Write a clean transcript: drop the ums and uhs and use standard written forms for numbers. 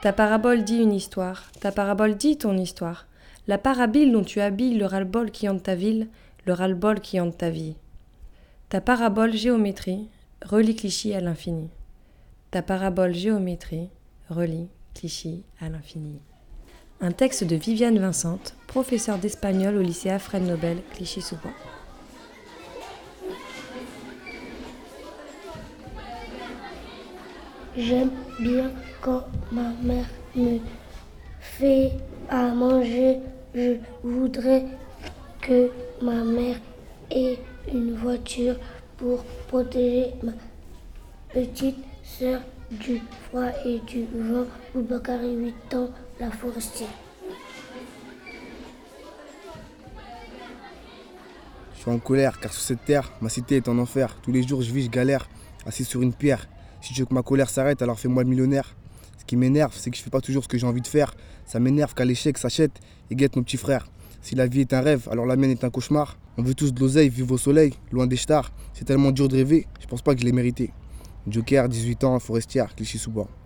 Ta parabole dit une histoire, ta parabole dit ton histoire. La parabile dont tu habilles le ras-le-bol qui hante ta ville, le ras-le-bol qui hante ta vie. Ta parabole géométrie relie Clichy à l'infini. Ta parabole géométrie relie Clichy à l'infini. Un texte de Viviane Vincent, professeure d'espagnol au lycée Alfred Nobel, Clichy-sous-Bois. J'aime bien quand ma mère me fait à manger. Je voudrais que ma mère ait une voiture pour protéger ma petite sœur du froid et du vent. Boubacarry, 8 ans, La Forestière. Je suis en colère car sur cette terre, ma cité est en enfer. Tous les jours je vis, je galère, assis sur une pierre. Si tu veux que ma colère s'arrête, alors fais-moi le millionnaire. Ce qui m'énerve, c'est que je fais pas toujours ce que j'ai envie de faire. Ça m'énerve qu'à l'échec s'achète et guette nos petits frères. Si la vie est un rêve, alors la mienne est un cauchemar. On veut tous de l'oseille, vivre au soleil, loin des stars. C'est tellement dur de rêver, je pense pas que je l'ai mérité. Joker, 18 ans, Forestière, Clichy-sous-Bois.